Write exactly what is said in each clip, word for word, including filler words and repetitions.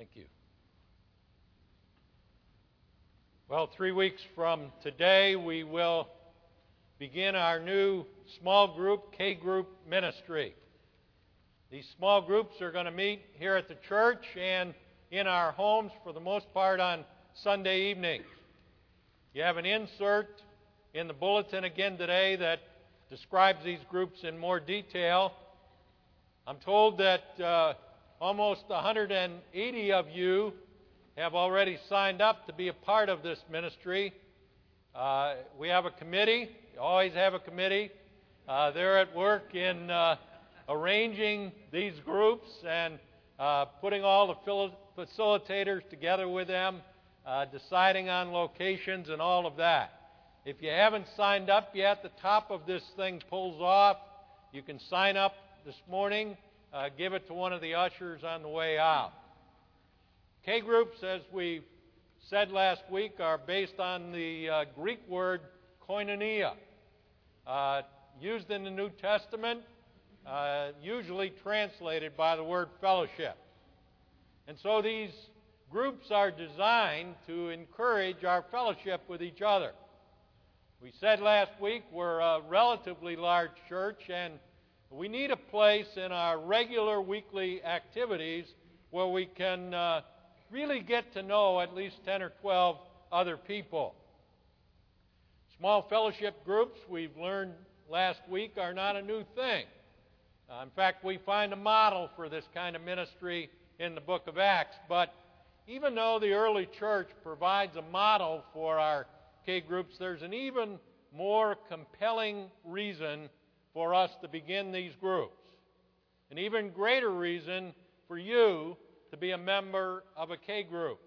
Thank you. Well, three weeks from today, we will begin our new small group, K group ministry. These small groups are going to meet here at the church and in our homes for the most part on Sunday evenings. You have an insert in the bulletin again today that describes these groups in more detail. I'm told that uh, almost one hundred eighty of you have already signed up to be a part of this ministry. Uh, we have a committee. We always have a committee. Uh, they're at work in uh, arranging these groups and uh, putting all the facilitators together with them, uh, deciding on locations and all of that. If you haven't signed up yet, the top of this thing pulls off. You can sign up this morning. Uh, give it to one of the ushers on the way out. K groups, as we said last week, are based on the uh, Greek word koinonia, uh, used in the New Testament, uh, usually translated by the word fellowship. And so these groups are designed to encourage our fellowship with each other. We said last week we're a relatively large church, and we need a place in our regular weekly activities where we can uh, really get to know at least ten or twelve other people. Small fellowship groups, we've learned last week, are not a new thing. Uh, in fact, we find a model for this kind of ministry in the book of Acts. But even though the early church provides a model for our K groups, there's an even more compelling reason for us to begin these groups. An even greater reason for you to be a member of a K group.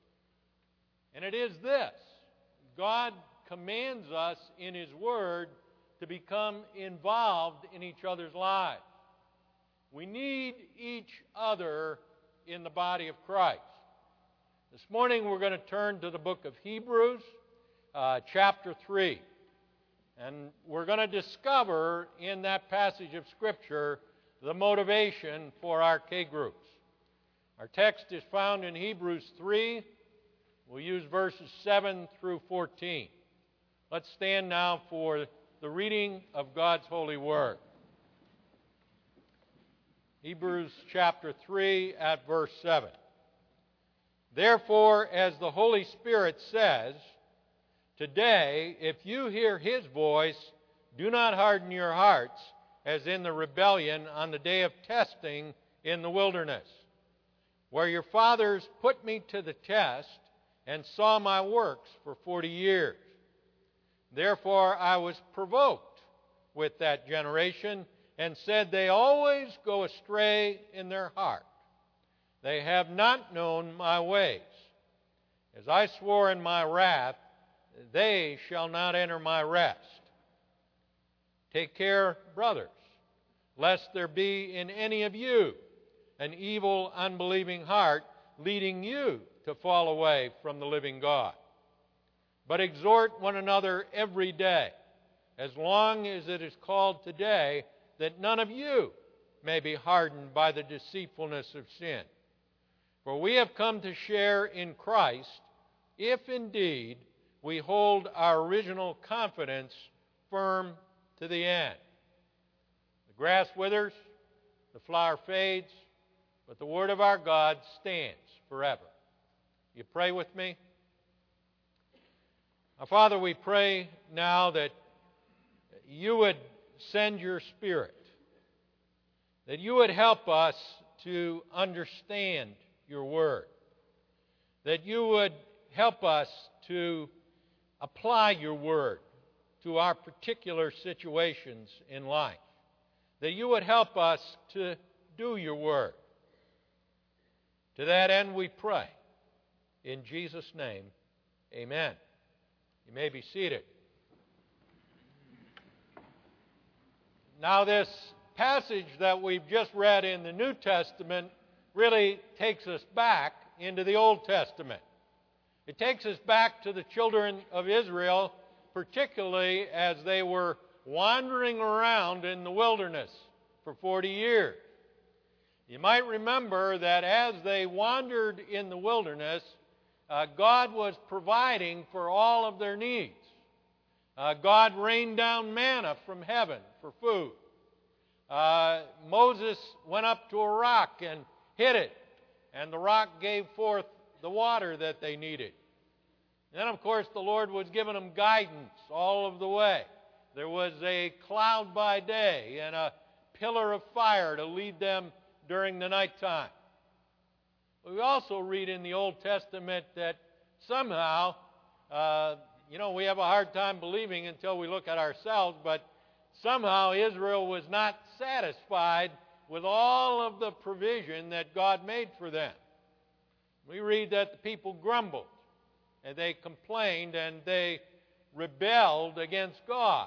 And it is this: God commands us in His Word to become involved in each other's lives. We need each other in the body of Christ. This morning we're going to turn to the book of Hebrews, uh, chapter three. And we're going to discover in that passage of Scripture the motivation for our K groups. Our text is found in Hebrews three. We'll use verses seven through fourteen. Let's stand now for the reading of God's holy word. Hebrews chapter three at verse seven. Therefore, as the Holy Spirit says, today, if you hear His voice, do not harden your hearts, as in the rebellion on the day of testing in the wilderness, where your fathers put me to the test and saw my works for forty years. Therefore I was provoked with that generation and said, they always go astray in their heart. They have not known my ways. As I swore in my wrath, they shall not enter my rest. Take care, brothers, lest there be in any of you an evil, unbelieving heart leading you to fall away from the living God. But exhort one another every day, as long as it is called today, that none of you may be hardened by the deceitfulness of sin. For we have come to share in Christ, if indeed we hold our original confidence firm to the end. The grass withers, the flower fades, but the word of our God stands forever. You pray with me? Our Father, we pray now that you would send your Spirit, that you would help us to understand your word, that you would help us to apply your word to our particular situations in life, that you would help us to do your word. To that end we pray. In Jesus' name, amen. You may be seated. Now this passage that we've just read in the New Testament really takes us back into the Old Testament. It takes us back to the children of Israel, particularly as they were wandering around in the wilderness for forty years. You might remember that as they wandered in the wilderness, uh, God was providing for all of their needs. Uh, God rained down manna from heaven for food. Uh, Moses went up to a rock and hit it, and the rock gave forth the water that they needed. And then, of course, the Lord was giving them guidance all of the way. There was a cloud by day and a pillar of fire to lead them during the nighttime. We also read in the Old Testament that somehow, uh, you know, we have a hard time believing until we look at ourselves, but somehow Israel was not satisfied with all of the provision that God made for them. We read that the people grumbled, and they complained, and they rebelled against God.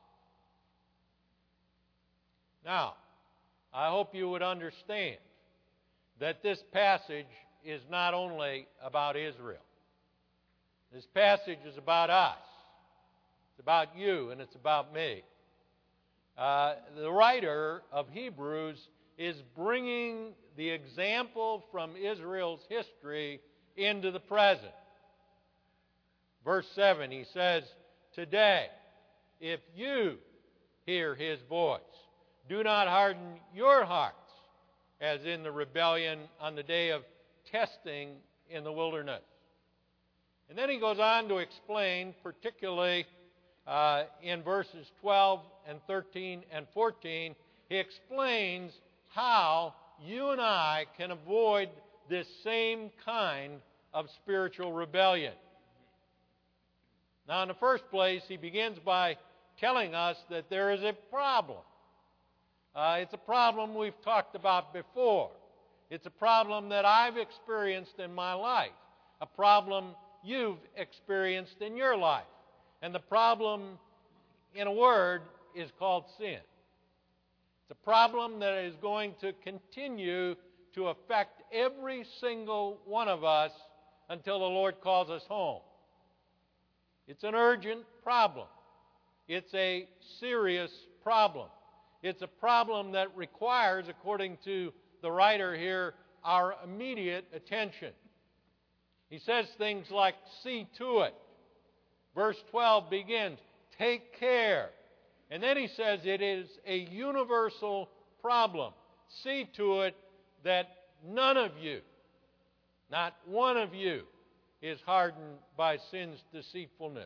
Now, I hope you would understand that this passage is not only about Israel. This passage is about us. It's about you, and it's about me. Uh, the writer of Hebrews is bringing the example from Israel's history into the present. Verse seven, he says, "Today, if you hear his voice, do not harden your hearts, as in the rebellion on the day of testing in the wilderness." And then he goes on to explain, particularly uh, in verses twelve and thirteen and fourteen, he explains how you and I can avoid this same kind of spiritual rebellion. Now, in the first place, he begins by telling us that there is a problem. Uh, it's a problem we've talked about before. It's a problem that I've experienced in my life, a problem you've experienced in your life. And the problem, in a word, is called sin. It's a problem that is going to continue to affect every single one of us until the Lord calls us home. It's an urgent problem. It's a serious problem. It's a problem that requires, according to the writer here, our immediate attention. He says things like, "See to it." Verse twelve begins, "Take care." And then he says it is a universal problem. See to it that none of you, not one of you, is hardened by sin's deceitfulness.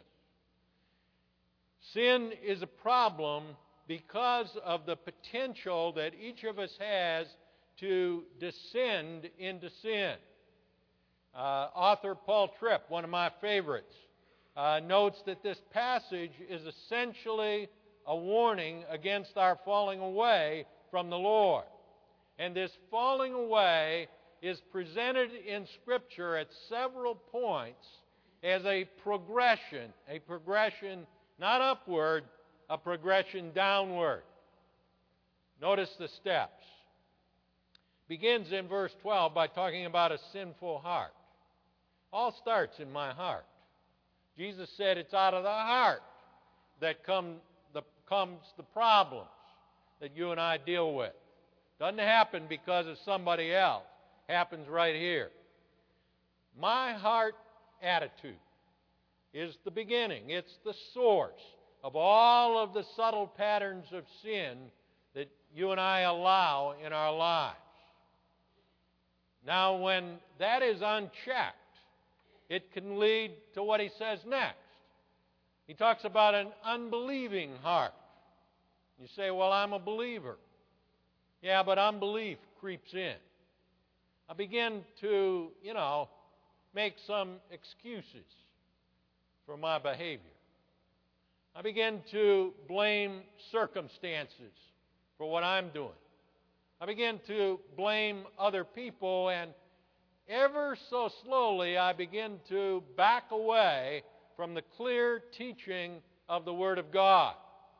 Sin is a problem because of the potential that each of us has to descend into sin. Uh, author Paul Tripp, one of my favorites, uh, notes that this passage is essentially a warning against our falling away from the Lord. And this falling away is presented in Scripture at several points as a progression, a progression not upward, a progression downward. Notice the steps. Begins in verse twelve by talking about a sinful heart. All starts in my heart. Jesus said it's out of the heart that come the, comes the problems that you and I deal with. Doesn't happen because of somebody else. Happens right here. My heart attitude is the beginning. It's the source of all of the subtle patterns of sin that you and I allow in our lives. Now, when that is unchecked, it can lead to what he says next. He talks about an unbelieving heart. You say, "Well, I'm a believer." Yeah, but unbelief creeps in. I begin to, you know, make some excuses for my behavior. I begin to blame circumstances for what I'm doing. I begin to blame other people, and ever so slowly I begin to back away from the clear teaching of the Word of God.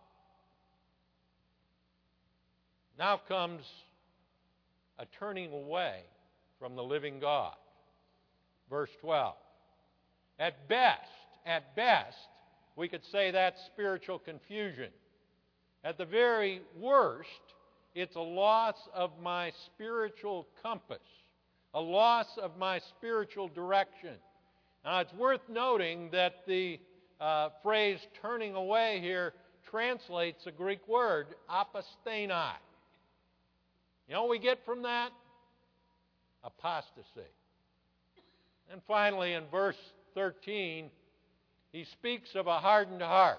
Now comes a turning away from the living God. Verse twelve. At best, at best, we could say that's spiritual confusion. At the very worst, it's a loss of my spiritual compass, a loss of my spiritual direction. Now, it's worth noting that the uh, phrase turning away here translates a Greek word, apostenai. You know what we get from that? Apostasy. And finally, in verse thirteen, he speaks of a hardened heart.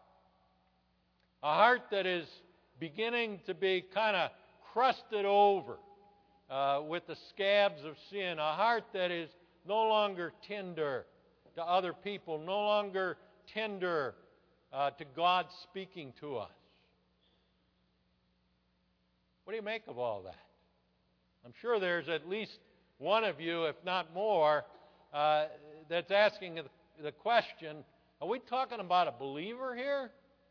A heart that is beginning to be kind of crusted over uh, with the scabs of sin. A heart that is no longer tender to other people, no longer tender uh, to God speaking to us. What do you make of all that? I'm sure there's at least one of you, if not more, uh, that's asking the, the question, are we talking about a believer here?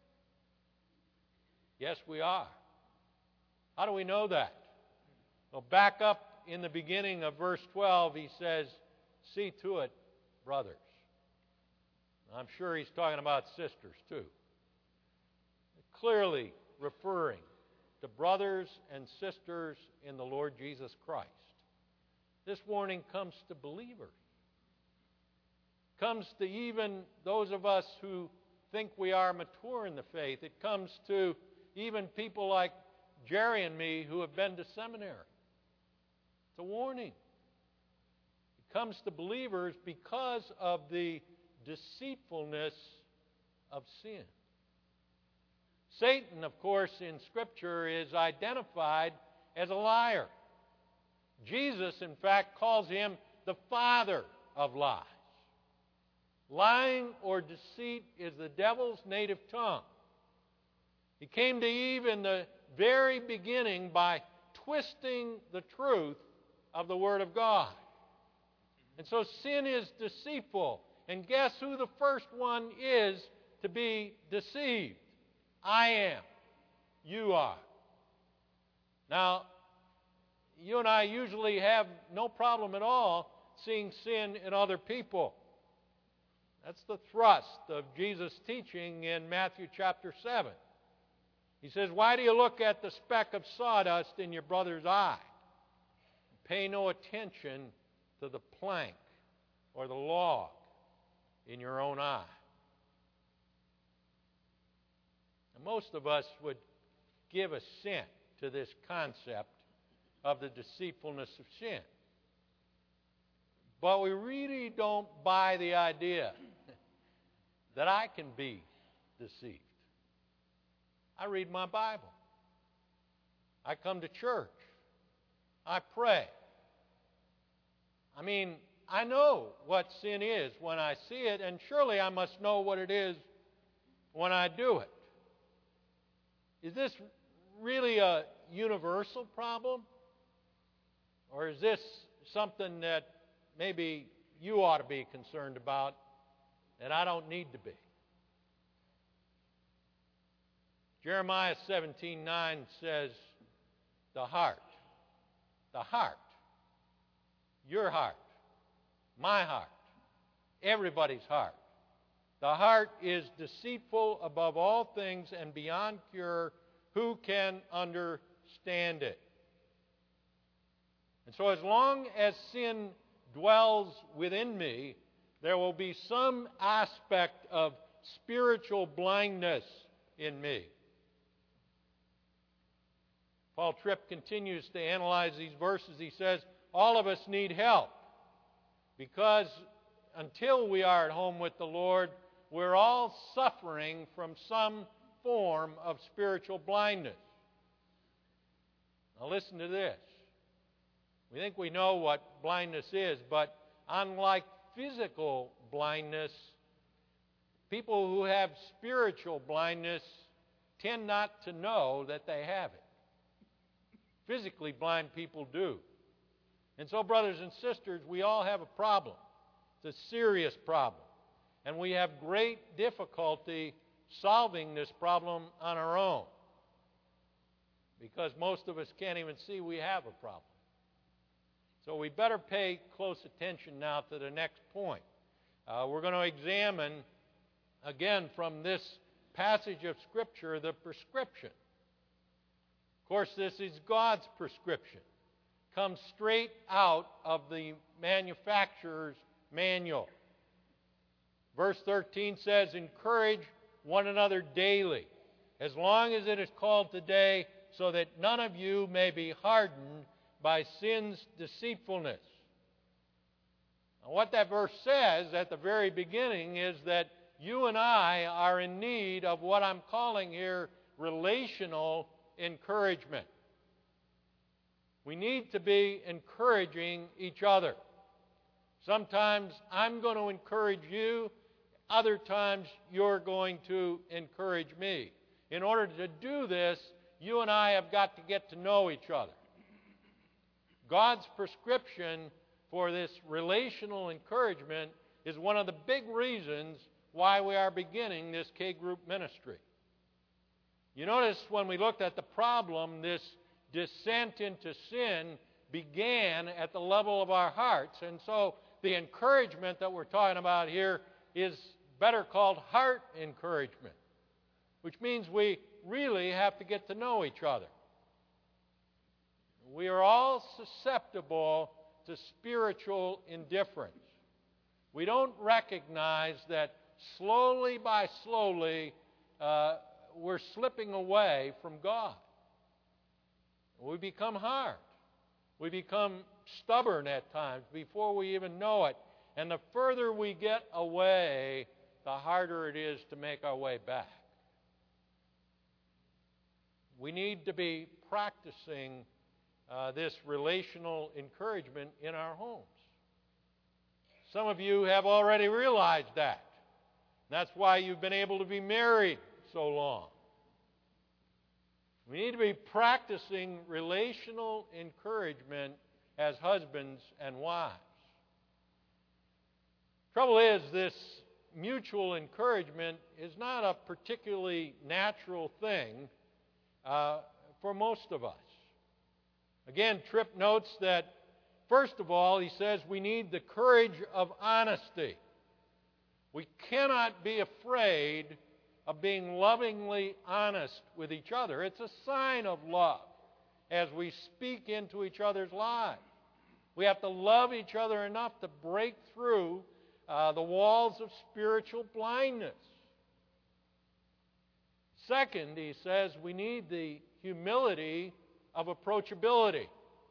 Yes, we are. How do we know that? Well, back up in the beginning of verse twelve, he says, see to it, brothers. I'm sure he's talking about sisters too. Clearly referring to brothers and sisters in the Lord Jesus Christ. This warning comes to believers. Comes to even those of us who think we are mature in the faith. It comes to even people like Jerry and me who have been to seminary. It's a warning. It comes to believers because of the deceitfulness of sin. Satan, of course, in Scripture is identified as a liar. Jesus, in fact, calls him the father of lies. Lying or deceit is the devil's native tongue. He came to Eve in the very beginning by twisting the truth of the Word of God. And so sin is deceitful. And guess who the first one is to be deceived? I am. You are. Now, you and I usually have no problem at all seeing sin in other people. That's the thrust of Jesus' teaching in Matthew chapter seven. He says, why do you look at the speck of sawdust in your brother's eye? Pay no attention to the plank or the log in your own eye. Now, most of us would give assent to this concept of the deceitfulness of sin. But we really don't buy the idea that I can be deceived. I read my Bible. I come to church. I pray. I mean, I know what sin is when I see it, and surely I must know what it is when I do it. Is this really a universal problem? Or is this something that maybe you ought to be concerned about and I don't need to be? Jeremiah seventeen nine says, the heart, the heart, your heart, my heart, everybody's heart. The heart is deceitful above all things and beyond cure. Who can understand it? And so as long as sin dwells within me, there will be some aspect of spiritual blindness in me. Paul Tripp continues to analyze these verses. He says, all of us need help because until we are at home with the Lord, we're all suffering from some form of spiritual blindness. Now listen to this. We think we know what blindness is, but unlike physical blindness, people who have spiritual blindness tend not to know that they have it. Physically blind people do. And so, brothers and sisters, we all have a problem. It's a serious problem. And we have great difficulty solving this problem on our own because most of us can't even see we have a problem. So we better pay close attention now to the next point. Uh, we're going to examine, again, from this passage of Scripture, the prescription. Of course, this is God's prescription. Comes straight out of the manufacturer's manual. Verse thirteen says, encourage one another daily, as long as it is called today, so that none of you may be hardened by sin's deceitfulness. Now, what that verse says at the very beginning is that you and I are in need of what I'm calling here relational encouragement. We need to be encouraging each other. Sometimes I'm going to encourage you. Other times you're going to encourage me. In order to do this, you and I have got to get to know each other. God's prescription for this relational encouragement is one of the big reasons why we are beginning this K-group ministry. You notice when we looked at the problem, this descent into sin began at the level of our hearts. And so the encouragement that we're talking about here is better called heart encouragement, which means we really have to get to know each other. We are all susceptible to spiritual indifference. We don't recognize that slowly by slowly uh, we're slipping away from God. We become hard. We become stubborn at times before we even know it. And the further we get away, the harder it is to make our way back. We need to be practicing uh, this relational encouragement in our homes. Some of you have already realized that. That's why you've been able to be married so long. We need to be practicing relational encouragement as husbands and wives. Trouble is, this mutual encouragement is not a particularly natural thing uh, for most of us. Again, Tripp notes that, first of all, he says we need the courage of honesty. We cannot be afraid of being lovingly honest with each other. It's a sign of love as we speak into each other's lives. We have to love each other enough to break through uh, the walls of spiritual blindness. Second, he says we need the humility of approachability.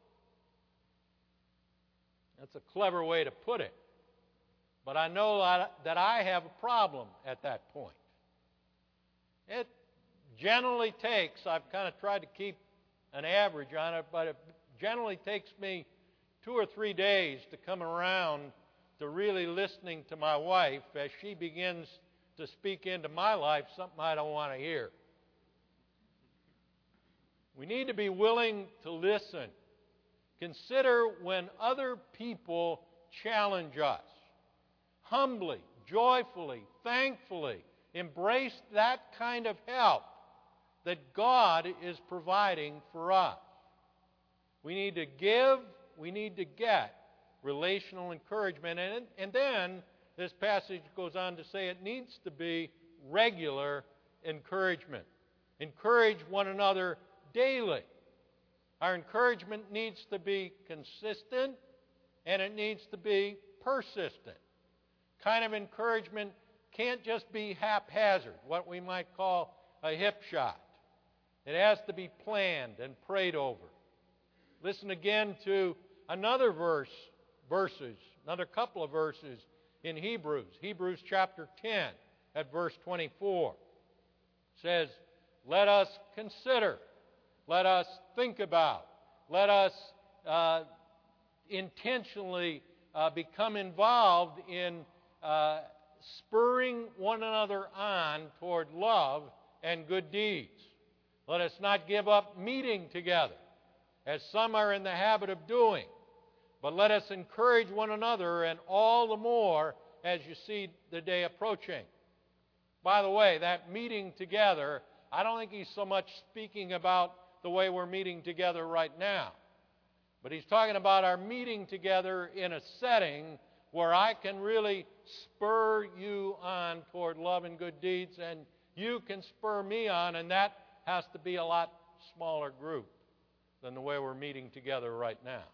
That's a clever way to put it. But I know that I have a problem at that point. It generally takes, I've kind of tried to keep an average on it, but it generally takes me two or three days to come around to really listening to my wife as she begins to speak into my life something I don't want to hear. We need to be willing to listen. Consider when other people challenge us. Humbly, joyfully, thankfully, embrace that kind of help that God is providing for us. We need to give, we need to get relational encouragement. And, and then this passage goes on to say it needs to be regular encouragement. Encourage one another daily. Our encouragement needs to be consistent and it needs to be persistent. Kind of encouragement can't just be haphazard, what we might call a hip shot. It has to be planned and prayed over. Listen again to another verse, verses, another couple of verses in Hebrews. Hebrews chapter ten at verse twenty-four. It says, let us consider, let us think about, let us uh, intentionally uh, become involved in uh, spurring one another on toward love and good deeds. Let us not give up meeting together, as some are in the habit of doing, but let us encourage one another, and all the more as you see the day approaching. By the way, that meeting together, I don't think he's so much speaking about the way we're meeting together right now, but he's talking about our meeting together in a setting where I can really spur you on toward love and good deeds, and you can spur me on, and that has to be a lot smaller group than the way we're meeting together right now.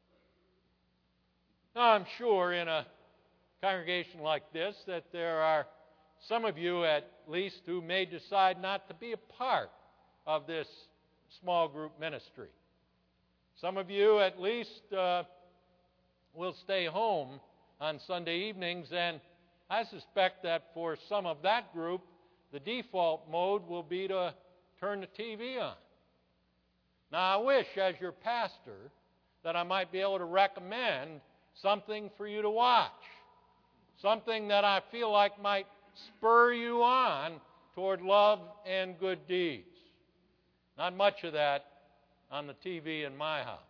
Now, I'm sure in a congregation like this that there are some of you at least who may decide not to be a part of this small group ministry. Some of you at least uh, will stay home on Sunday evenings, and I suspect that for some of that group, the default mode will be to turn the T V on. Now, I wish, as your pastor, that I might be able to recommend something for you to watch, something that I feel like might spur you on toward love and good deeds. Not much of that on the T V in my house.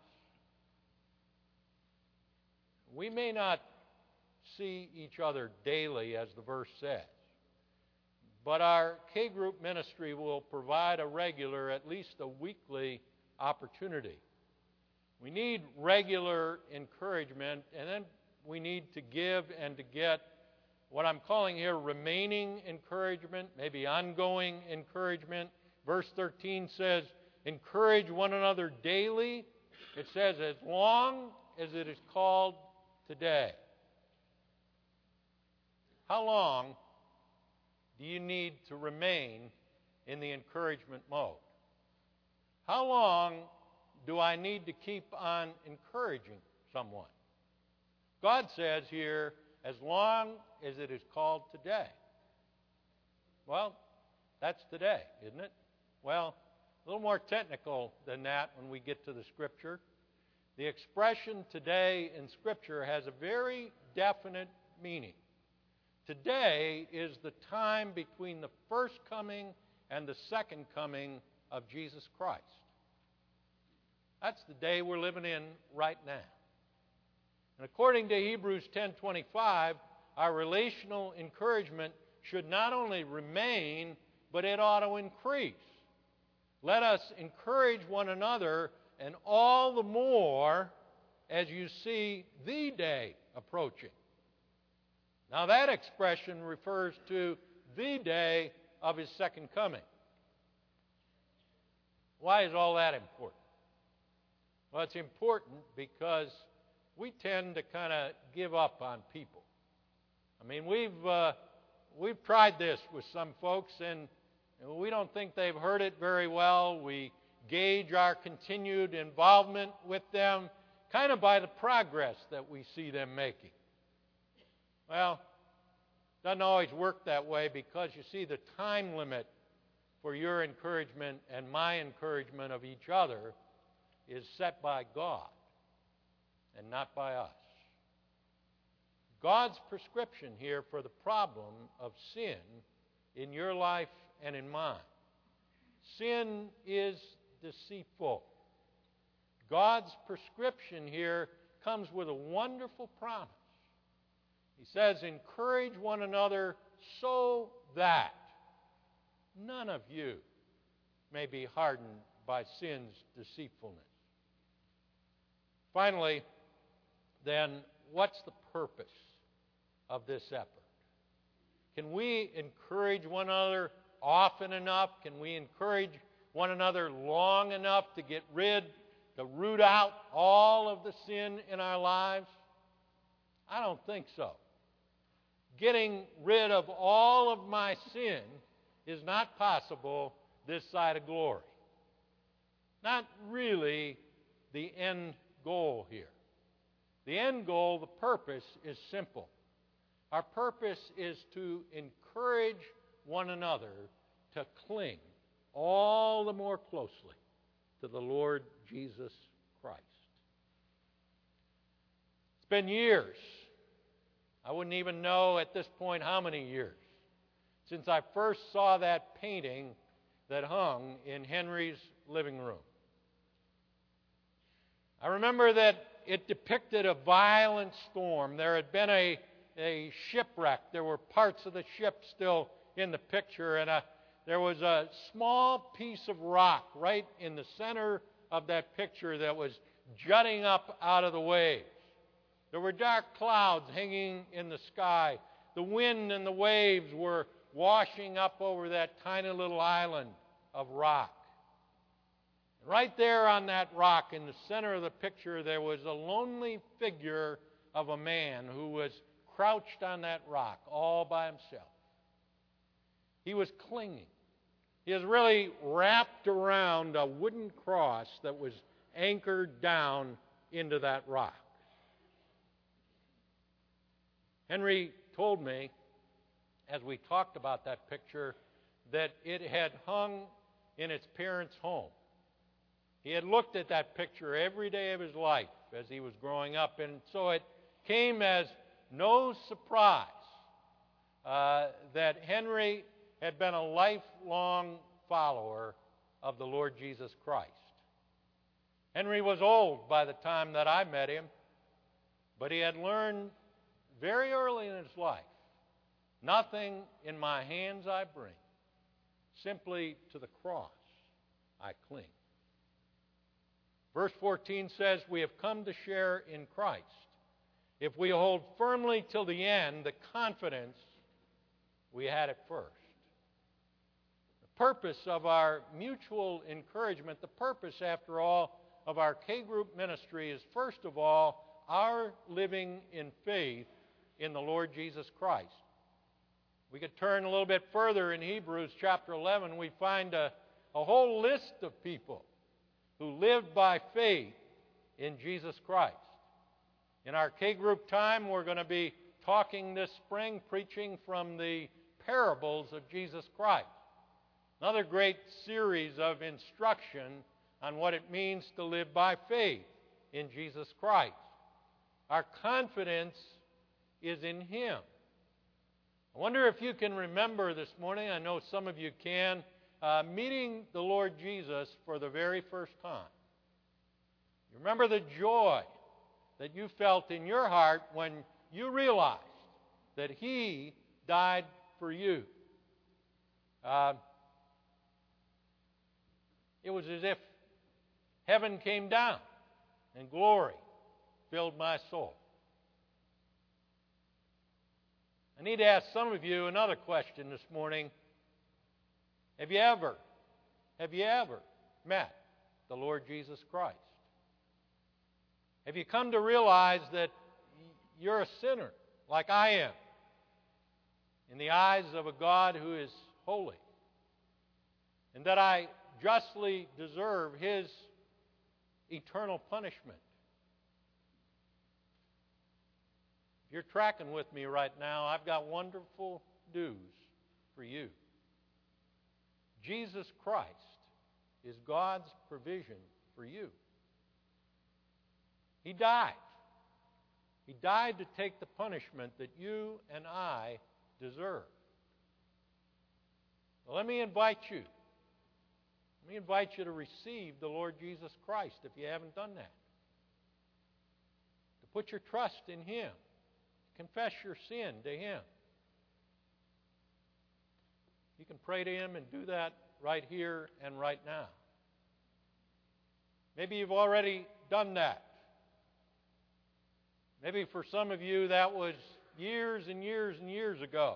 We may not see each other daily, as the verse says, but our K-group ministry will provide a regular, at least a weekly opportunity. We need regular encouragement, and then we need to give and to get what I'm calling here remaining encouragement, maybe ongoing encouragement. Verse thirteen says, encourage one another daily. It says, as long as it is called today. How long do you need to remain in the encouragement mode? How long do I need to keep on encouraging someone? God says here, as long as it is called today. Well, that's today, isn't it? Well, a little more technical than that when we get to the Scripture. The expression today in Scripture has a very definite meaning. Today is the time between the first coming and the second coming of Jesus Christ. That's the day we're living in right now. And according to Hebrews ten twenty-five, our relational encouragement should not only remain, but it ought to increase. Let us encourage one another, and all the more as you see the day approaching. Now that expression refers to the day of His second coming. Why is all that important? Well, it's important because we tend to kind of give up on people. I mean, we've uh, we've tried this with some folks, and we don't think they've heard it very well. We gauge our continued involvement with them kind of by the progress that we see them making. Well, it doesn't always work that way because, you see, the time limit for your encouragement and my encouragement of each other is set by God and not by us. God's prescription here for the problem of sin in your life and in mine. Sin is deceitful. God's prescription here comes with a wonderful promise. He says, encourage one another so that none of you may be hardened by sin's deceitfulness. Finally, then, what's the purpose of this effort? Can we encourage one another often enough? Can we encourage one another long enough to get rid, to root out all of the sin in our lives? I don't think so. Getting rid of all of my sin is not possible this side of glory. Not really the end goal here. The end goal, the purpose, is simple. Our purpose is to encourage one another to cling all the more closely to the Lord Jesus Christ. It's been years. I wouldn't even know at this point how many years since I first saw that painting that hung in Henry's living room. I remember that it depicted a violent storm. There had been a, a shipwreck. There were parts of the ship still in the picture, and a, there was a small piece of rock right in the center of that picture that was jutting up out of the waves. There were dark clouds hanging in the sky. The wind and the waves were washing up over that tiny little island of rock. Right there on that rock in the center of the picture, there was a lonely figure of a man who was crouched on that rock all by himself. He was clinging. He was really wrapped around a wooden cross that was anchored down into that rock. Henry told me, as we talked about that picture, that it had hung in its parents' home. He had looked at that picture every day of his life as he was growing up, and so it came as no surprise uh, that Henry had been a lifelong follower of the Lord Jesus Christ. Henry was old by the time that I met him, but he had learned very early in his life, nothing in my hands I bring, simply to the cross I cling. Verse fourteen says, we have come to share in Christ if we hold firmly till the end the confidence we had at first. The purpose of our mutual encouragement, the purpose, after all, of our K-group ministry is, first of all, our living in faith in the Lord Jesus Christ. We could turn a little bit further in Hebrews chapter eleven. We find a, a whole list of people who lived by faith in Jesus Christ. In our K-group time, we're going to be talking this spring, preaching from the parables of Jesus Christ. Another great series of instruction on what it means to live by faith in Jesus Christ. Our confidence is in Him. I wonder if you can remember this morning, I know some of you can, uh, meeting the Lord Jesus for the very first time. You remember the joy that you felt in your heart when you realized that He died for you. Uh, it was as if heaven came down and glory filled my soul. I need to ask some of you another question this morning. Have you ever, have you ever met the Lord Jesus Christ? Have you come to realize that you're a sinner like I am in the eyes of a God who is holy, and that I justly deserve His eternal punishment? If you're tracking with me right now, I've got wonderful news for you. Jesus Christ is God's provision for you. He died. He died to take the punishment that you and I deserve. Well, let me invite you. Let me invite you to receive the Lord Jesus Christ if you haven't done that. To put your trust in Him. Confess your sin to Him. You can pray to Him and do that right here and right now. Maybe you've already done that. Maybe for some of you that was years and years and years ago.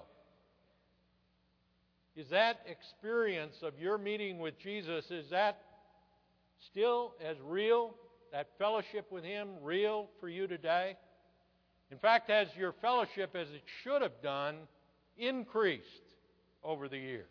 Is that experience of your meeting with Jesus, is that still as real, that fellowship with Him, real for you today? In fact, has your fellowship, as it should have done, increased over the years?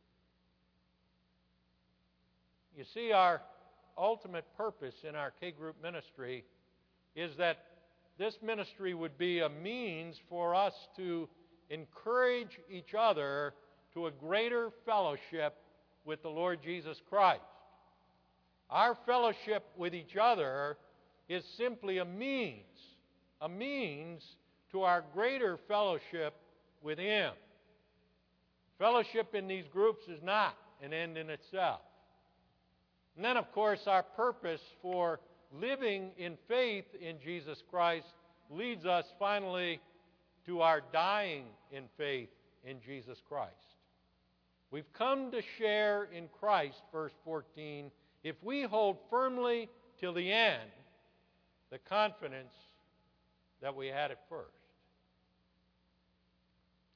You see, our ultimate purpose in our K-group ministry is that this ministry would be a means for us to encourage each other to a greater fellowship with the Lord Jesus Christ. Our fellowship with each other is simply a means, a means to our greater fellowship with Him. Fellowship in these groups is not an end in itself. And then, of course, our purpose for living in faith in Jesus Christ leads us finally to our dying in faith in Jesus Christ. We've come to share in Christ, verse fourteen, if we hold firmly till the end the confidence that we had at first.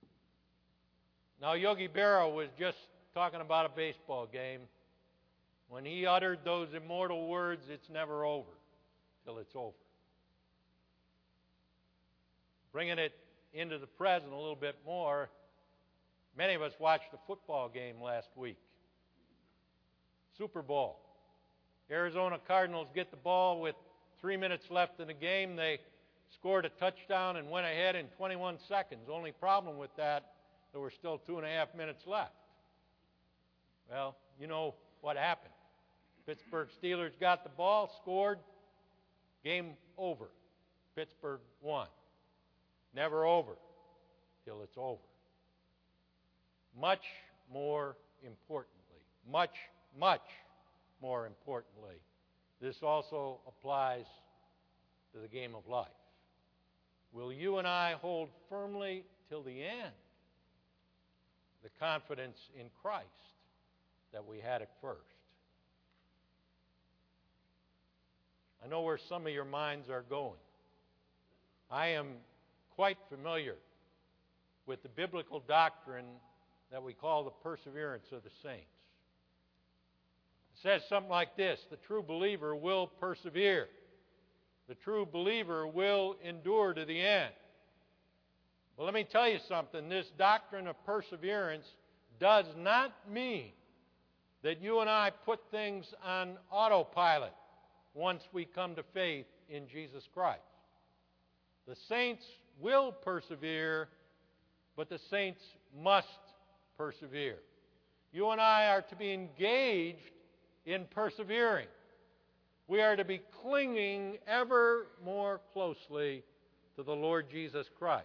Now, Yogi Berra was just talking about a baseball game When he uttered those immortal words, it's never over till it's over. Bringing it into the present a little bit more, many of us watched the football game last week. Super Bowl. Arizona Cardinals get the ball with three minutes left in the game. They scored a touchdown and went ahead in twenty-one seconds. Only problem with that, there were still two and a half minutes left. Well, you know what happened. Pittsburgh Steelers got the ball, scored, game over. Pittsburgh won. Never over till it's over. Much more importantly, much, much more importantly, this also applies to the game of life. Will you and I hold firmly till the end the confidence in Christ that we had at first? I know where some of your minds are going. I am quite familiar with the biblical doctrine that we call the perseverance of the saints. It says something like this: the true believer will persevere. The true believer will endure to the end. Well, let me tell you something. This doctrine of perseverance does not mean that you and I put things on autopilot once we come to faith in Jesus Christ. The saints will persevere, but the saints must persevere. You and I are to be engaged in persevering. We are to be clinging ever more closely to the Lord Jesus Christ.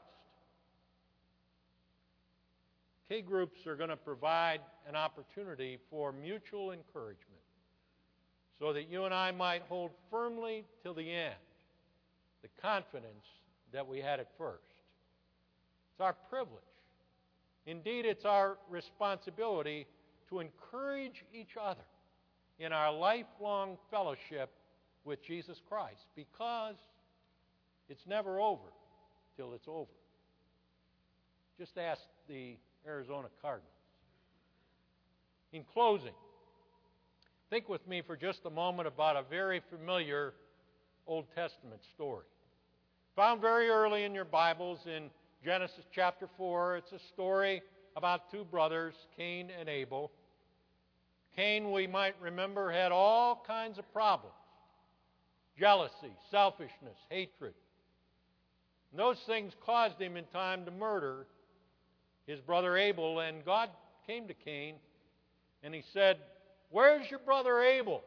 K groups are going to provide an opportunity for mutual encouragement so that you and I might hold firmly till the end the confidence that we had at first. It's our privilege. Indeed, it's our responsibility to encourage each other in our lifelong fellowship with Jesus Christ, because it's never over till it's over. Just ask the Arizona Cardinals. In closing, think with me for just a moment about a very familiar Old Testament story. Found very early in your Bibles in Genesis chapter four. It's a story about two brothers, Cain and Abel. Cain, we might remember, had all kinds of problems: jealousy, selfishness, hatred. And those things caused him in time to murder his brother Abel. And God came to Cain and he said, "Where's your brother Abel?"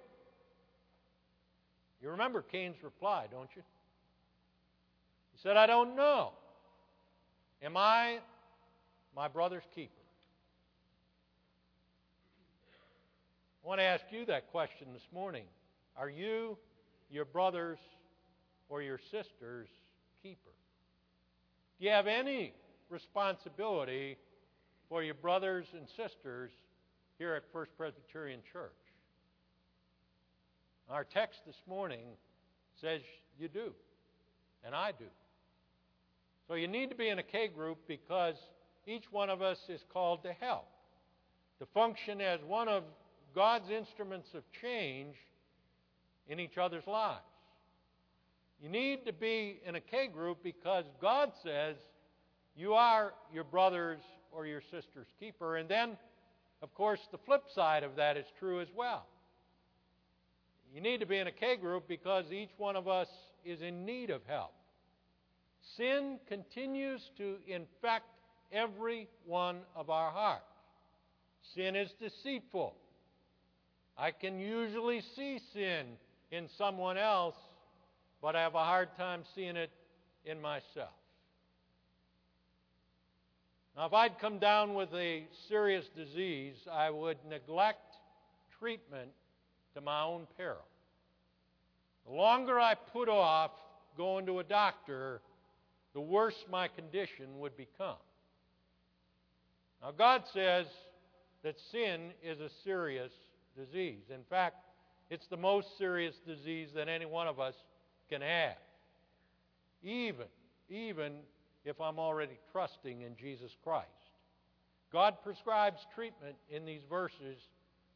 You remember Cain's reply, don't you? He said, "I don't know. Am I my brother's keeper?" I want to ask you that question this morning. Are you your brother's or your sister's keeper? Do you have any responsibility for your brothers and sisters here at First Presbyterian Church? Our text this morning says you do, and I do. So you need to be in a K group because each one of us is called to help, to function as one of God's instruments of change in each other's lives. You need to be in a K group because God says you are your brother's or your sister's keeper. And then, of course, the flip side of that is true as well. You need to be in a K group because each one of us is in need of help. Sin continues to infect every one of our hearts. Sin is deceitful. I can usually see sin in someone else, but I have a hard time seeing it in myself. Now, if I'd come down with a serious disease, I would neglect treatment to my own peril. The longer I put off going to a doctor, the worse my condition would become. Now, God says that sin is a serious disease. In fact, it's the most serious disease that any one of us can have, even, even if I'm already trusting in Jesus Christ. God prescribes treatment in these verses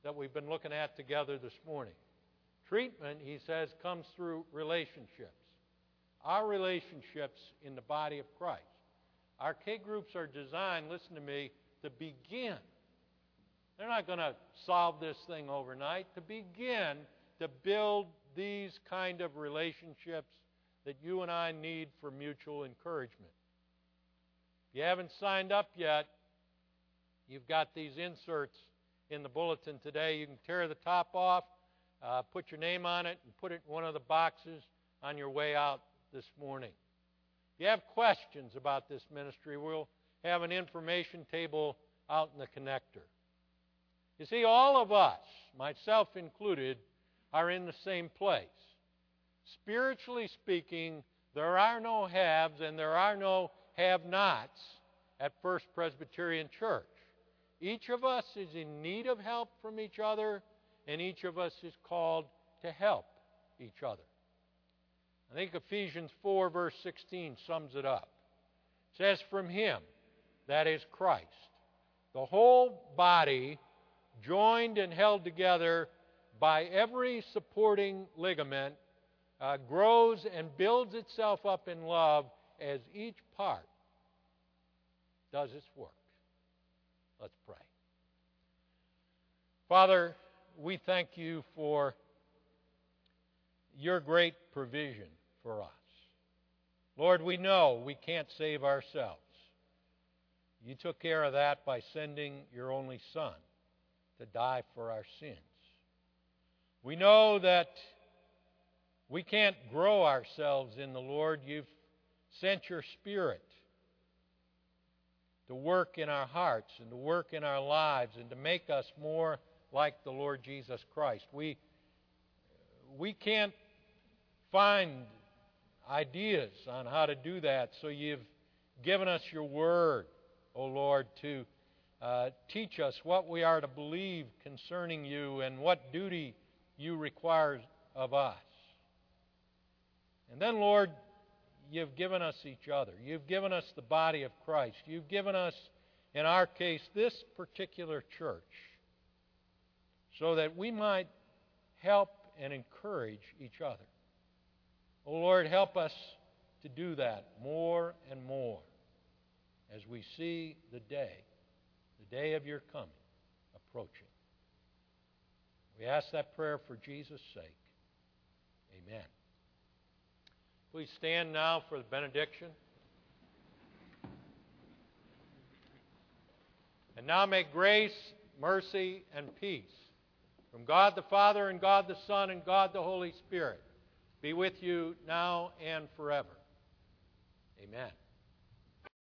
that we've been looking at together this morning. Treatment, he says, comes through relationships. Our relationships in the body of Christ. Our K groups are designed, listen to me, to begin. They're not going to solve this thing overnight. To begin to build these kind of relationships that you and I need for mutual encouragement. If you haven't signed up yet, you've got these inserts in the bulletin today. You can tear the top off, uh, put your name on it, and put it in one of the boxes on your way out this morning. If you have questions about this ministry, we'll have an information table out in the connector. You see, all of us, myself included, are in the same place. Spiritually speaking, there are no haves and there are no have-nots at First Presbyterian Church. Each of us is in need of help from each other, and each of us is called to help each other. I think Ephesians four, verse sixteen sums it up. It says, "From Him, that is Christ, the whole body, joined and held together by every supporting ligament, uh, grows and builds itself up in love as each part does its work." Let's pray. Father, we thank you for your great provision for us. Lord, we know we can't save ourselves. You took care of that by sending your only Son to die for our sins. We know that we can't grow ourselves in the Lord. You've sent your Spirit to work in our hearts and to work in our lives and to make us more like the Lord Jesus Christ. We, we can't find ideas on how to do that, so you've given us your Word, O Lord, to uh, teach us what we are to believe concerning you and what duty you require of us. And then, Lord, you've given us each other. You've given us the body of Christ. You've given us, in our case, this particular church, so that we might help and encourage each other. Oh Lord, help us to do that more and more as we see the day, the day of your coming, approaching. We ask that prayer for Jesus' sake. Amen. Please stand now for the benediction. And now may grace, mercy, and peace from God the Father and God the Son and God the Holy Spirit be with you now and forever. Amen.